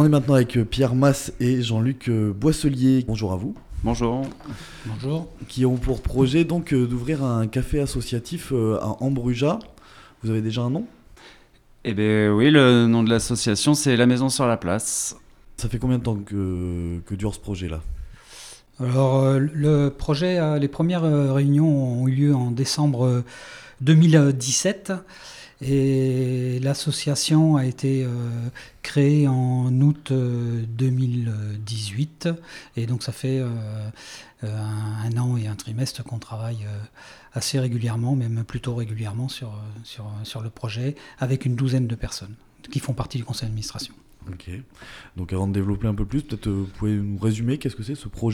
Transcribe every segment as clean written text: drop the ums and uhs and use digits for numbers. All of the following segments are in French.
On est maintenant avec Pierre Masse et Jean-Luc Boisselier. Bonjour à vous. Bonjour. Bonjour. Qui ont pour projet donc d'ouvrir un café associatif à Ambrujat. Vous avez déjà un nom ? Eh bien oui, le nom de l'association c'est La Maison sur la Place. Ça fait combien de temps que dure ce projet-là ? Alors le projet, les premières réunions ont eu lieu en décembre 2017 et l'association a été créée en août 2018 et donc ça fait un an et un trimestre qu'on travaille assez régulièrement, même plutôt régulièrement sur le projet avec une douzaine de personnes qui font partie du conseil d'administration. Ok. Donc avant de développer un peu plus, peut-être vous pouvez nous résumer qu'est-ce que c'est ce projet ?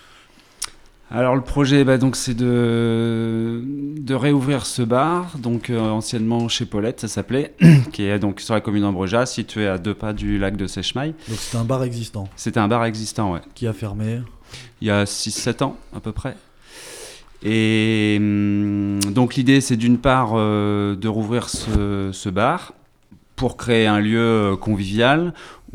Alors le projet, donc, c'est de réouvrir ce bar, donc anciennement chez Paulette, ça s'appelait, qui est donc sur la commune d'Ambrujat, situé à 2 pas du lac de Seichmaï. Donc c'était un bar existant ? C'était un bar existant, ouais. Qui a fermé ? Il y a 6-7 ans à peu près. Et donc l'idée c'est d'une part de rouvrir ce bar pour créer un lieu convivial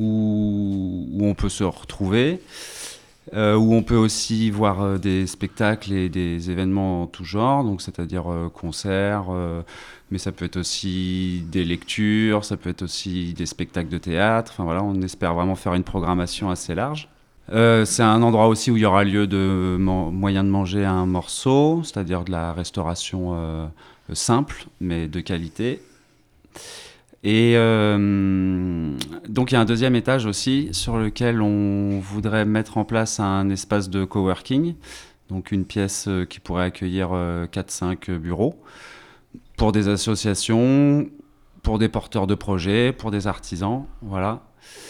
où on peut se retrouver. Où on peut aussi voir des spectacles et des événements en tout genre, donc c'est-à-dire concerts, mais ça peut être aussi des lectures, ça peut être aussi des spectacles de théâtre. Enfin voilà, on espère vraiment faire une programmation assez large. C'est un endroit aussi où il y aura lieu de moyen de manger un morceau, c'est-à-dire de la restauration simple mais de qualité. Et donc il y a un deuxième étage aussi sur lequel on voudrait mettre en place un espace de coworking, donc une pièce qui pourrait accueillir 4-5 bureaux pour des associations, pour des porteurs de projets, pour des artisans, voilà.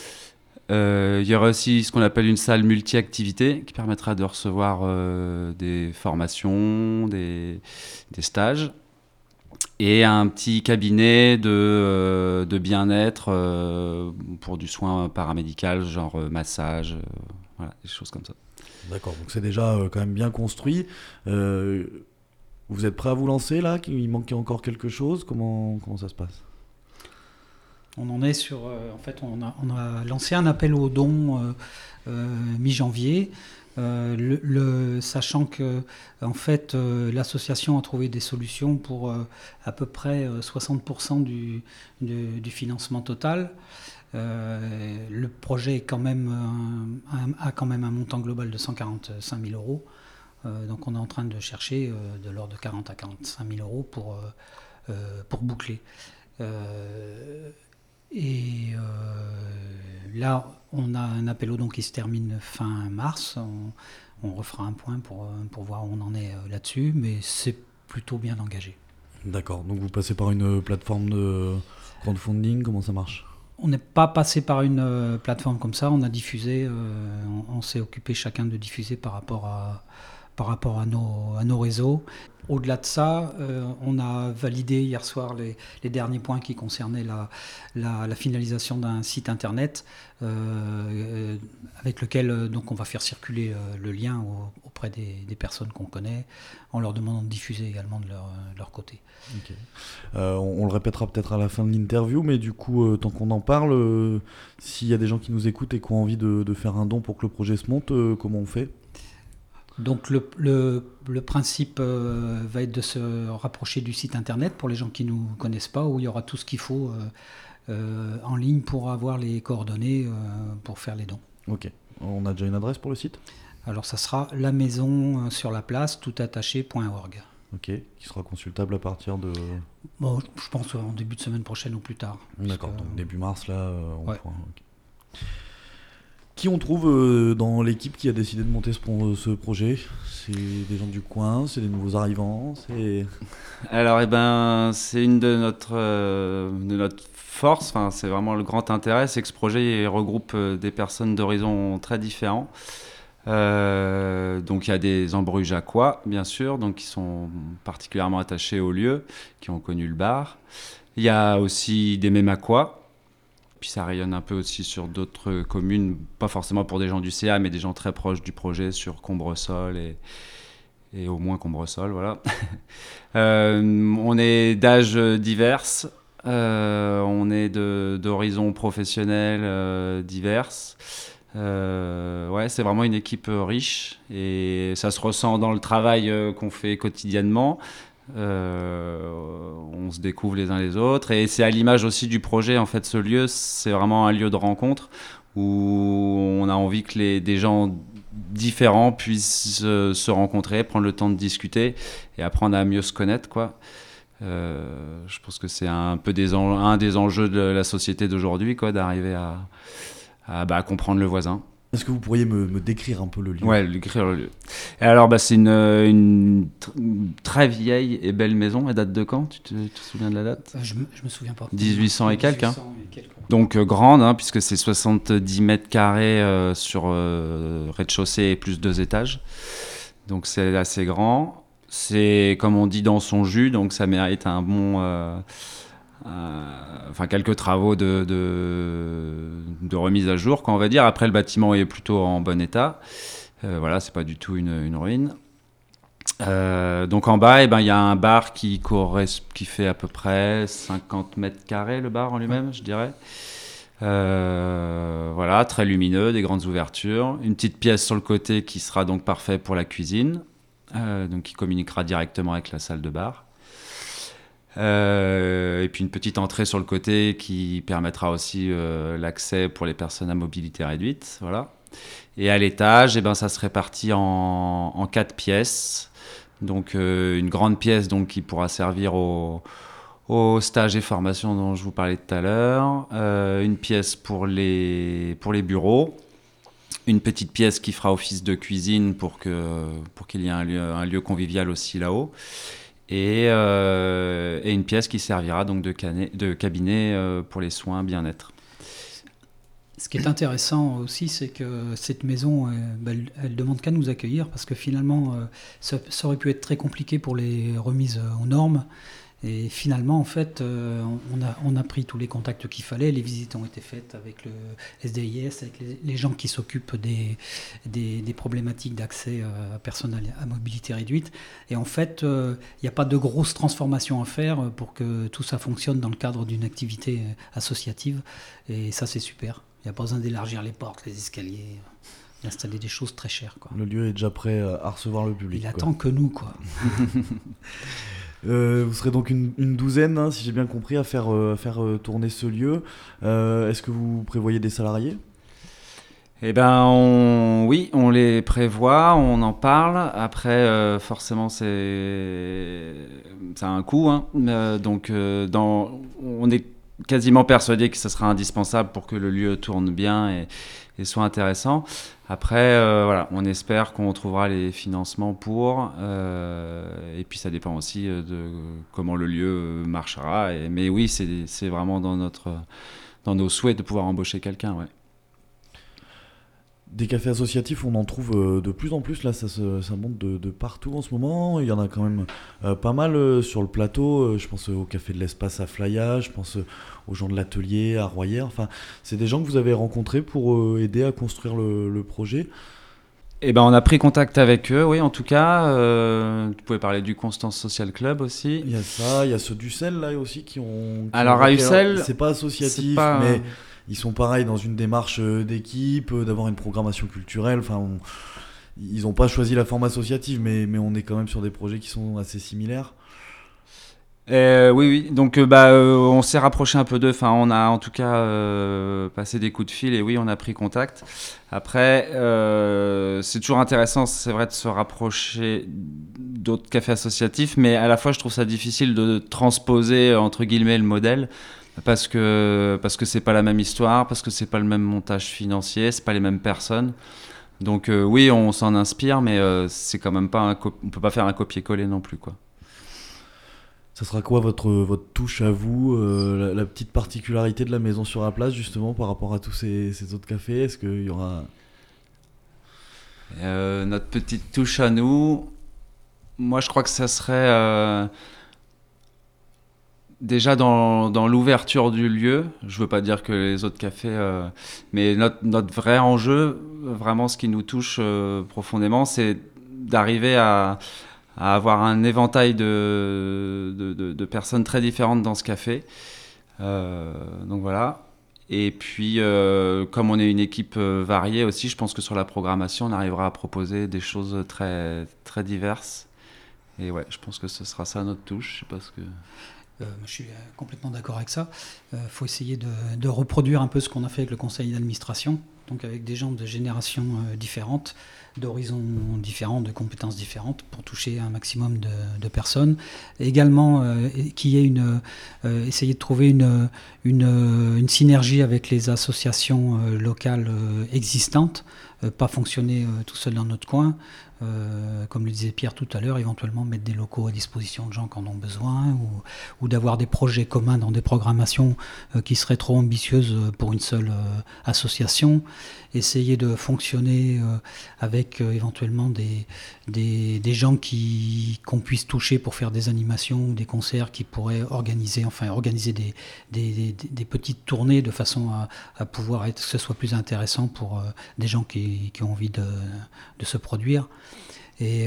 Il y aura aussi ce qu'on appelle une salle multi-activités qui permettra de recevoir des formations, des stages. Et un petit cabinet de bien-être pour du soin paramédical, genre massage, voilà, des choses comme ça. D'accord, donc c'est déjà quand même bien construit. Vous êtes prêt à vous lancer là ? Il manquait encore quelque chose ? Comment ça se passe ? On en est sur... en fait, on a lancé un appel aux dons mi-janvier. Sachant que en fait, l'association a trouvé des solutions pour à peu près 60% du financement total. Le projet est quand même, a quand même un montant global de 145 000 euros. Donc on est en train de chercher de l'ordre de 40 à 45 000 euros pour boucler. Là, on a un appel aux dons qui se termine fin mars. On refera un point pour voir où on en est là-dessus, mais c'est plutôt bien engagé. D'accord, donc vous passez par une plateforme de crowdfunding, comment ça marche ? On n'est pas passé par une plateforme comme ça, on a diffusé, on s'est occupé chacun de diffuser par rapport à nos réseaux. Au-delà de ça, on a validé hier soir les derniers points qui concernaient la finalisation d'un site internet avec lequel donc on va faire circuler le lien auprès des personnes qu'on connaît en leur demandant de diffuser également de leur côté. Okay. On le répétera peut-être à la fin de l'interview, mais du coup, tant qu'on en parle, s'il y a des gens qui nous écoutent et qui ont envie de faire un don pour que le projet se monte, comment on fait ? Donc le principe va être de se rapprocher du site internet pour les gens qui ne nous connaissent pas, où il y aura tout ce qu'il faut en ligne pour avoir les coordonnées pour faire les dons. Ok. On a déjà une adresse pour le site ? Alors ça sera la maison sur la place toutattaché.org. Ok, qui sera consultable à partir de... Bon, je pense en début de semaine prochaine ou plus tard. D'accord, donc début mars là, on ouais. pourra... Okay. Qui on trouve dans l'équipe qui a décidé de monter ce projet ? C'est des gens du coin, c'est des nouveaux arrivants, c'est... Alors c'est une de notre force, enfin, c'est vraiment le grand intérêt, c'est que ce projet regroupe des personnes d'horizons très différents. Donc il y a des Ambrujacois, bien sûr, donc qui sont particulièrement attachés au lieu, qui ont connu le bar. Il y a aussi des Mémacois. Puis ça rayonne un peu aussi sur d'autres communes, pas forcément pour des gens du CA, mais des gens très proches du projet sur Combresol et au moins Combresol, voilà. On est d'âges divers, On est d'horizons professionnels divers. Ouais, c'est vraiment une équipe riche et ça se ressent dans le travail qu'on fait quotidiennement. On se découvre les uns les autres et c'est à l'image aussi du projet. En fait, ce lieu, c'est vraiment un lieu de rencontre où on a envie que des gens différents puissent se rencontrer, prendre le temps de discuter et apprendre à mieux se connaître, quoi. Je pense que c'est un peu un des enjeux de la société d'aujourd'hui, quoi, d'arriver à comprendre le voisin. Est-ce que vous pourriez me décrire un peu le lieu ? Ouais, décrire le lieu. Et alors, c'est une très vieille et belle maison. Elle date de quand ? Tu te souviens de la date ? Je me souviens pas. 1800 et quelques. 1800 et quelques. Donc grande, hein, puisque c'est 70 mètres carrés sur rez-de-chaussée et plus 2 étages. Donc c'est assez grand. C'est, comme on dit, dans son jus, donc ça mérite un bon... quelques travaux de remise à jour, quoi, on va dire. Après, le bâtiment est plutôt en bon état. Voilà, c'est pas du tout une ruine. Donc en bas, il y a un bar qui fait à peu près 50 mètres carrés, le bar en lui-même, je dirais. Voilà, très lumineux, des grandes ouvertures. Une petite pièce sur le côté qui sera donc parfait pour la cuisine, donc qui communiquera directement avec la salle de bar. Et puis une petite entrée sur le côté qui permettra aussi l'accès pour les personnes à mobilité réduite. Voilà. Et à l'étage, ça se répartit en 4 pièces. Donc une grande pièce donc, qui pourra servir aux stages et formations dont je vous parlais tout à l'heure. Une pièce pour les une petite pièce qui fera office de cuisine pour qu'il y ait un lieu convivial aussi là-haut. Et une pièce qui servira donc de cabinet pour les soins bien-être. Ce qui est intéressant aussi, c'est que cette maison, elle demande qu'à nous accueillir parce que finalement, ça aurait pu être très compliqué pour les remises aux normes. Et finalement, en fait, on a pris tous les contacts qu'il fallait. Les visites ont été faites avec le SDIS, avec les gens qui s'occupent des problématiques d'accès à personnes à mobilité réduite. Et en fait, il n'y a pas de grosse transformation à faire pour que tout ça fonctionne dans le cadre d'une activité associative. Et ça, c'est super. Il n'y a pas besoin d'élargir les portes, les escaliers, d'installer des choses très chères, quoi. Le lieu est déjà prêt à recevoir le public. Il attend que nous, quoi. Vous serez donc une douzaine, hein, si j'ai bien compris, à faire tourner ce lieu. Est-ce que vous prévoyez des salariés ? Oui, on les prévoit, on en parle. Après, forcément, ça a un coût, hein. On est quasiment persuadé que ce sera indispensable pour que le lieu tourne bien et soit intéressant. Après, on espère qu'on trouvera les financements pour. Et puis ça dépend aussi de comment le lieu marchera. Mais oui, c'est vraiment dans nos souhaits de pouvoir embaucher quelqu'un. Ouais. Des cafés associatifs, on en trouve de plus en plus. Là, ça monte de partout en ce moment. Il y en a quand même pas mal sur le plateau. Je pense au Café de l'Espace à Flaya, je pense aux gens de l'Atelier à Royères. Enfin, c'est des gens que vous avez rencontrés pour aider à construire le projet. On a pris contact avec eux, oui, en tout cas. Tu pouvais parler du Constance Social Club aussi. Il y a ça, il y a ceux d'Ussel là aussi qui ont... Alors à Ussel, c'est pas associatif, mais... Ils sont pareils dans une démarche d'équipe, d'avoir une programmation culturelle. Enfin, ils n'ont pas choisi la forme associative, mais on est quand même sur des projets qui sont assez similaires. Oui. Donc, on s'est rapproché un peu d'eux. Enfin, on a en tout cas passé des coups de fil et oui, on a pris contact. Après, c'est toujours intéressant, c'est vrai, de se rapprocher d'autres cafés associatifs, mais à la fois, je trouve ça difficile de transposer entre guillemets le modèle. Parce que c'est pas la même histoire, parce que c'est pas le même montage financier, c'est pas les mêmes personnes. Donc oui, on s'en inspire, mais c'est quand même pas on peut pas faire un copier-coller non plus, quoi. Ça sera quoi votre touche à vous, la petite particularité de la maison sur la place justement par rapport à tous ces autres cafés ? Est-ce qu'il y aura notre petite touche à nous? Moi, je crois que ça serait déjà dans l'ouverture du lieu. Je veux pas dire que les autres cafés, mais notre vrai enjeu, vraiment ce qui nous touche profondément, c'est d'arriver à avoir un éventail de personnes très différentes dans ce café. Donc voilà. Et puis, comme on est une équipe variée aussi, je pense que sur la programmation, on arrivera à proposer des choses très, très diverses. Et ouais, je pense que ce sera ça notre touche. Je sais pas ce que... Je suis complètement d'accord avec ça. Faut essayer de reproduire un peu ce qu'on a fait avec le conseil d'administration, donc avec des gens de générations différentes, d'horizons différents, de compétences différentes, pour toucher un maximum de personnes. Et également, essayer de trouver une synergie avec les associations locales existantes, pas fonctionner tout seul dans notre coin. Comme le disait Pierre tout à l'heure, éventuellement mettre des locaux à disposition de gens qui en ont besoin, ou d'avoir des projets communs dans des programmations qui seraient trop ambitieuses pour une seule association. Essayer de fonctionner avec éventuellement des gens qu'on puisse toucher pour faire des animations ou des concerts qui pourraient organiser des petites tournées de façon à pouvoir que ce soit plus intéressant pour des gens qui ont envie de se produire. Et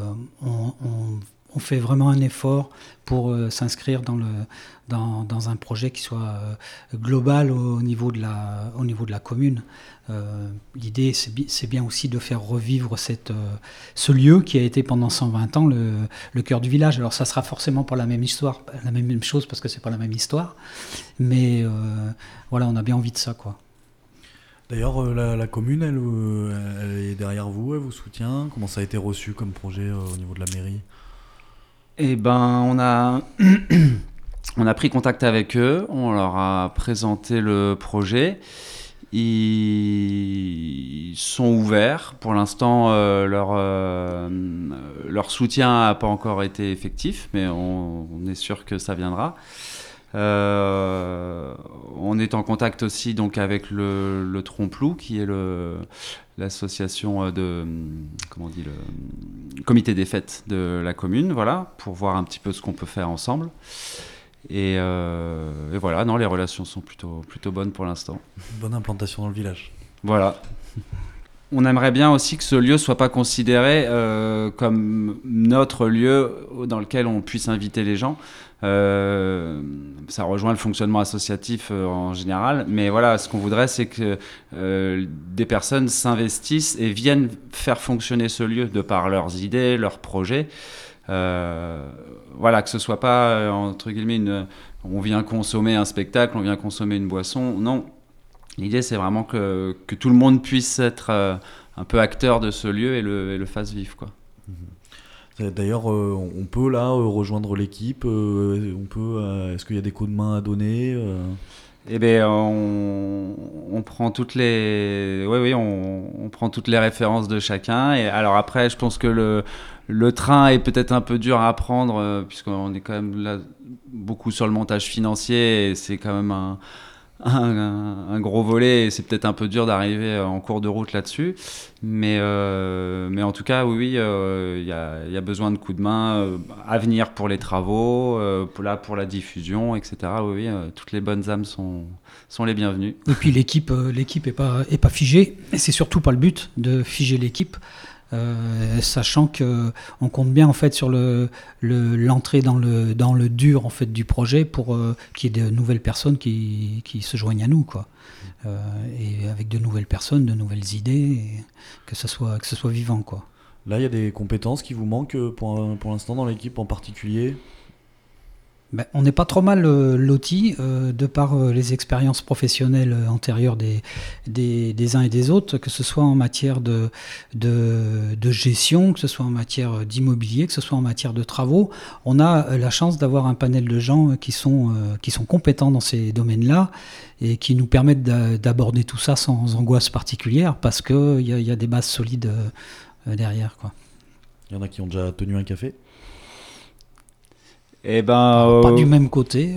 on fait vraiment un effort pour s'inscrire dans un projet qui soit global au niveau de la commune. L'idée, c'est bien aussi de faire revivre ce lieu qui a été pendant 120 ans le cœur du village. Alors ça sera forcément pas la même histoire, la même chose, parce que c'est pas la même histoire. Mais voilà, on a bien envie de ça, quoi. D'ailleurs, la commune, elle est derrière vous, elle vous soutient. Comment ça a été reçu comme projet au niveau de la mairie ? Eh ben, on a pris contact avec eux, on leur a présenté le projet. Ils sont ouverts. Pour l'instant, leur soutien n'a pas encore été effectif, mais on est sûr que ça viendra. On est en contact aussi donc avec le Trompe-Loup, qui est l'association le comité des fêtes de la commune, voilà, pour voir un petit peu ce qu'on peut faire ensemble. Et voilà, non, les relations sont plutôt bonnes pour l'instant. Bonne implantation dans le village. Voilà. On aimerait bien aussi que ce lieu soit pas considéré comme notre lieu dans lequel on puisse inviter les gens. Ça rejoint le fonctionnement associatif en général, mais voilà, ce qu'on voudrait, c'est que des personnes s'investissent et viennent faire fonctionner ce lieu de par leurs idées, leurs projets. Voilà, que ce soit pas entre guillemets on vient consommer un spectacle, on vient consommer une boisson. Non, l'idée, c'est vraiment que tout le monde puisse être un peu acteur de ce lieu et le fasse vivre, quoi. D'ailleurs, on peut là rejoindre l'équipe. Est-ce qu'il y a des coups de main à donner Eh bien, on prend toutes les, oui, on prend toutes les références de chacun. Et alors après, je pense que le train est peut-être un peu dur à prendre puisqu'on est quand même là beaucoup sur le montage financier et c'est quand même un gros volet et c'est peut-être un peu dur d'arriver en cours de route là-dessus, mais en tout cas oui, il y a besoin de coups de main à venir pour les travaux, pour la diffusion, etc. Oui, toutes les bonnes âmes sont les bienvenues. Et puis l'équipe est pas figée, et c'est surtout pas le but de figer l'équipe. Sachant que on compte bien en fait sur l'entrée dans le dur en fait du projet pour qu'il y ait de nouvelles personnes qui se joignent à nous, quoi. Et avec de nouvelles personnes, de nouvelles idées, et que ce soit vivant, quoi. Là, il y a des compétences qui vous manquent pour l'instant dans l'équipe en particulier. Ben, on n'est pas trop mal lotis de par les expériences professionnelles antérieures des uns et des autres, que ce soit en matière de gestion, que ce soit en matière d'immobilier, que ce soit en matière de travaux. On a la chance d'avoir un panel de gens qui sont compétents dans ces domaines-là et qui nous permettent d'aborder tout ça sans angoisse particulière parce qu'il y a des bases solides derrière, quoi. Il y en a qui ont déjà tenu un café ? Eh ben, pas du même côté.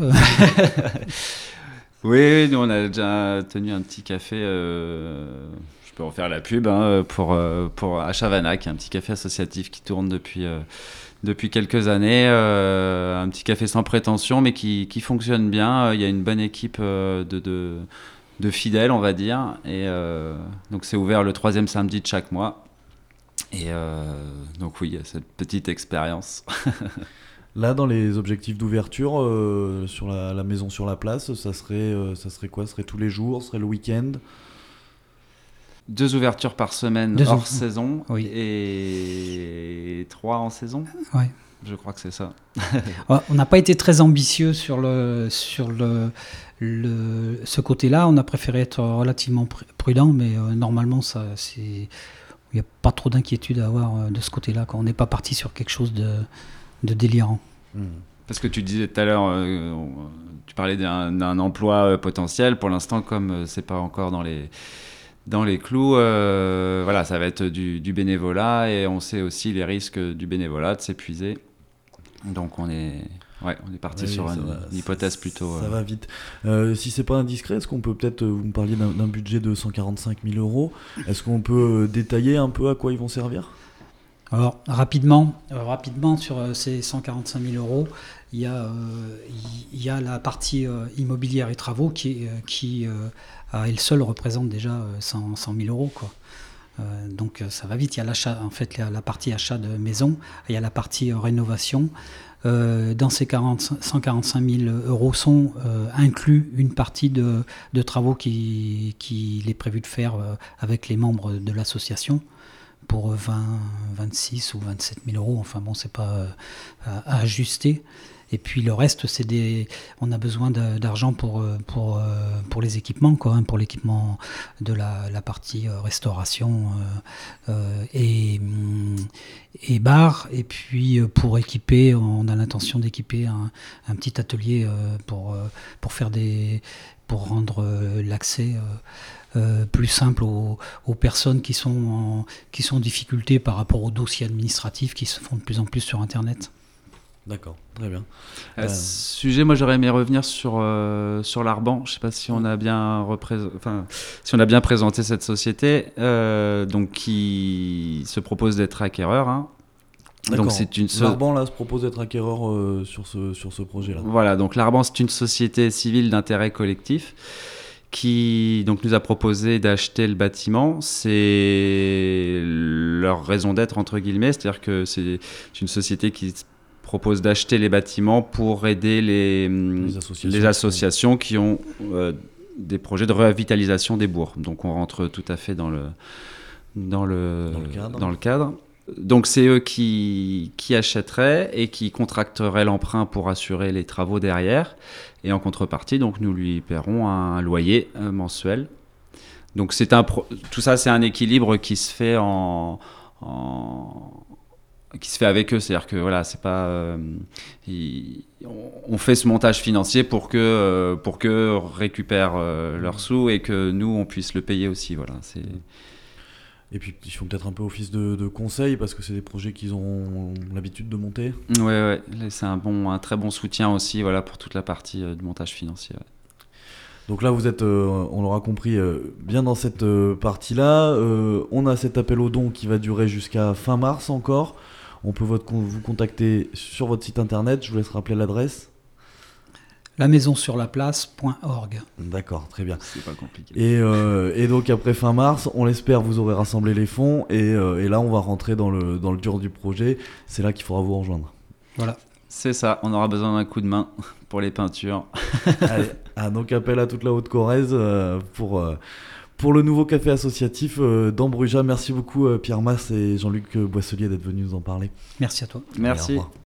Oui, nous on a déjà tenu un petit café. Je peux en faire la pub pour à Chavanac, un petit café associatif qui tourne depuis quelques années. Un petit café sans prétention, mais qui fonctionne bien. Il y a une bonne équipe de fidèles, on va dire. Et donc c'est ouvert le 3e samedi de chaque mois. Et donc oui, il y a cette petite expérience. Là, dans les objectifs d'ouverture sur la maison sur la place, ça serait quoi? Ça serait tous les jours? Ça serait le week-end? 2 ouvertures par semaine hors saison, oui. Et 3 en saison. Ouais. Je crois que c'est ça. On n'a pas été très ambitieux sur ce côté-là. On a préféré être relativement prudent, mais normalement, il n'y a pas trop d'inquiétude à avoir de ce côté-là. On n'est pas parti sur quelque chose de délirant. Parce que tu disais tout à l'heure, tu parlais d'un emploi potentiel. Pour l'instant, comme c'est pas encore dans les clous, voilà, ça va être du bénévolat, et on sait aussi les risques du bénévolat, de s'épuiser. Donc on est parti sur une hypothèse plutôt... Ça va vite. Si c'est pas indiscret, est-ce qu'on peut peut-être, vous me parliez d'un budget de 145 000 €, est-ce qu'on peut détailler un peu à quoi ils vont servir? Alors rapidement sur ces 145 000 €, il y a la partie immobilière et travaux qui à elle seule représente déjà 100 000 €, quoi. Donc ça va vite. Il y a l'achat, en fait, la partie achat de maison, il y a la partie rénovation. Dans ces 145 000 € sont inclus une partie de travaux qu'il est prévu de faire avec les membres de l'association pour 26 ou 27 000 €. Enfin bon, c'est pas à ajuster. Et puis le reste, on a besoin d'argent pour les équipements, quoi, pour l'équipement de la partie restauration et bar. Et puis pour équiper, on a l'intention d'équiper un petit atelier pour rendre l'accès plus simple aux personnes qui sont en difficulté par rapport aux dossiers administratifs qui se font de plus en plus sur Internet. D'accord, très bien. À ce sujet, moi j'aurais aimé revenir sur l'Arban. Je ne sais pas si on a bien présenté cette société, donc qui se propose d'être acquéreur. Hein. D'accord. Donc l'Arban là se propose d'être acquéreur sur ce projet-là. Voilà, donc l'Arban, c'est une société civile d'intérêt collectif qui donc nous a proposé d'acheter le bâtiment. C'est leur raison d'être, entre guillemets, c'est-à-dire que c'est une société qui propose d'acheter les bâtiments pour aider les associations qui ont des projets de revitalisation des bourgs. Donc on rentre tout à fait dans le cadre. Donc c'est eux qui achèteraient et qui contracteraient l'emprunt pour assurer les travaux derrière. Et en contrepartie, donc nous lui paierons un loyer mensuel. Donc tout ça, c'est un équilibre qui se fait qui se fait avec eux, c'est-à-dire que voilà, c'est pas on fait ce montage financier pour que récupèrent leurs sous et que nous on puisse le payer aussi, voilà. Et puis ils font peut-être un peu office de conseil parce que c'est des projets qu'ils ont l'habitude de monter. Ouais, c'est un très bon soutien aussi, voilà, pour toute la partie du montage financier. Ouais. Donc là, vous êtes, on l'aura compris, bien dans cette partie-là. On a cet appel aux dons qui va durer jusqu'à fin mars encore. On peut vous contacter sur votre site internet. Je vous laisse rappeler l'adresse. lamaisonsurlaplace.org. D'accord, très bien. C'est pas compliqué. Et donc après fin mars, on l'espère, vous aurez rassemblé les fonds et là on va rentrer dans le dur du projet. C'est là qu'il faudra vous rejoindre. Voilà. C'est ça, on aura besoin d'un coup de main pour les peintures. Allez, donc appel à toute la Haute-Corrèze pour le nouveau café associatif d'Ambruja. Merci beaucoup Pierre Mas et Jean-Luc Boisselier d'être venus nous en parler. Merci à toi. Merci. Allez, au revoir.